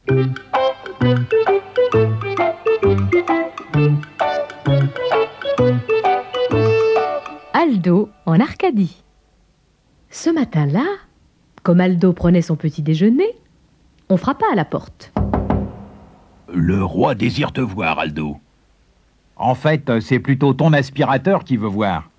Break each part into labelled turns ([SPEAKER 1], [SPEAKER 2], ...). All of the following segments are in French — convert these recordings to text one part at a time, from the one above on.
[SPEAKER 1] Aldo en Arcadie. Ce matin-là, comme Aldo prenait son petit déjeuner, on frappa à la porte.
[SPEAKER 2] Le roi désire te voir, Aldo.
[SPEAKER 3] En fait, c'est plutôt ton aspirateur qui veut voir.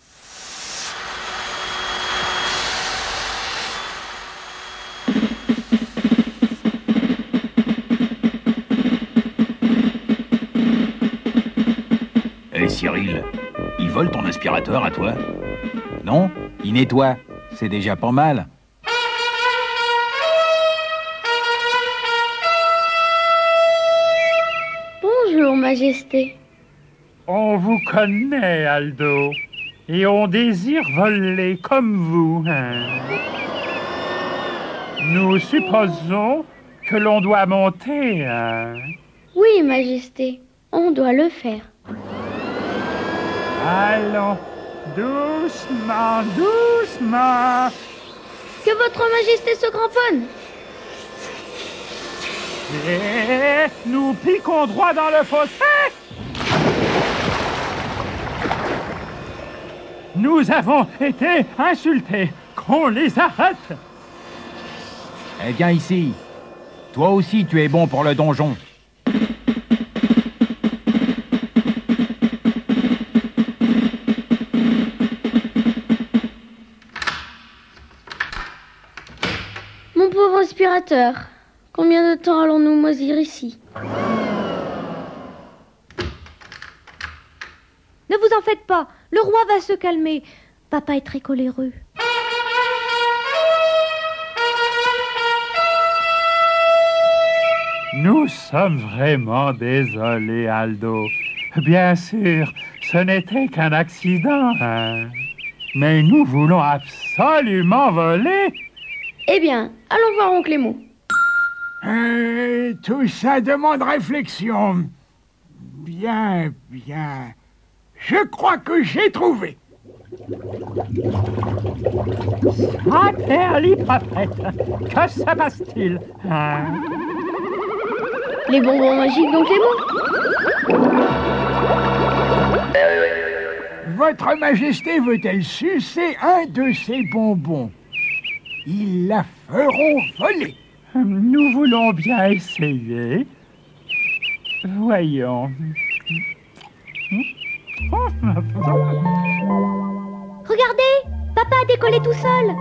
[SPEAKER 2] Hé Cyril, il vole ton aspirateur à toi?
[SPEAKER 3] Non, il nettoie. C'est déjà pas mal.
[SPEAKER 4] Bonjour, Majesté.
[SPEAKER 5] On vous connaît, Aldo, et on désire voler comme vous. Nous supposons que l'on doit monter.
[SPEAKER 4] Oui, Majesté, on doit le faire.
[SPEAKER 5] Allons, doucement, doucement.
[SPEAKER 4] Que votre Majesté se cramponne.
[SPEAKER 5] Et nous piquons droit dans le fossé. Nous avons été insultés. Qu'on les arrête.
[SPEAKER 3] Eh, viens ici. Toi aussi, tu es bon pour le donjon.
[SPEAKER 4] Mon pauvre aspirateur, combien de temps allons-nous moisir ici?
[SPEAKER 1] Ne vous en faites pas, le roi va se calmer. Papa est très coléreux.
[SPEAKER 5] Nous sommes vraiment désolés, Aldo. Bien sûr, ce n'était qu'un accident. Mais nous voulons absolument voler.
[SPEAKER 4] Eh bien, allons voir oncle Emo.
[SPEAKER 6] Tout ça demande réflexion. Bien, bien. Je crois que j'ai trouvé.
[SPEAKER 5] Sacré prophète, que se passe-t-il?
[SPEAKER 4] Les bonbons magiques d'oncle Emo.
[SPEAKER 6] Votre Majesté veut-elle sucer un de ces bonbons? Ils la feront voler.
[SPEAKER 5] Nous voulons bien essayer. Voyons.
[SPEAKER 1] Regardez, papa a décollé tout seul.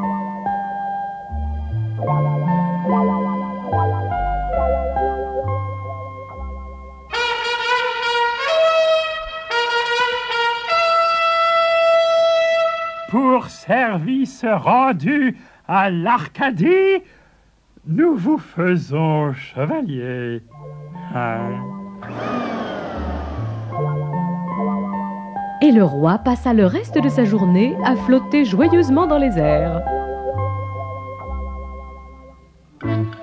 [SPEAKER 5] Pour service rendu à l'Arcadie, nous vous faisons chevalier.
[SPEAKER 1] Et le roi passa le reste de sa journée à flotter joyeusement dans les airs.